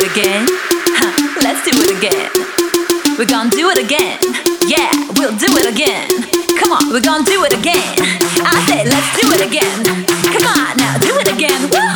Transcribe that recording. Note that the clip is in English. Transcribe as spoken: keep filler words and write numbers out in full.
again. Huh, let's do it again. We're gonna do it again. Yeah, we'll do it again. Come on, we're gonna do it again. I say let's do it again. Come on now, do it again. Woo!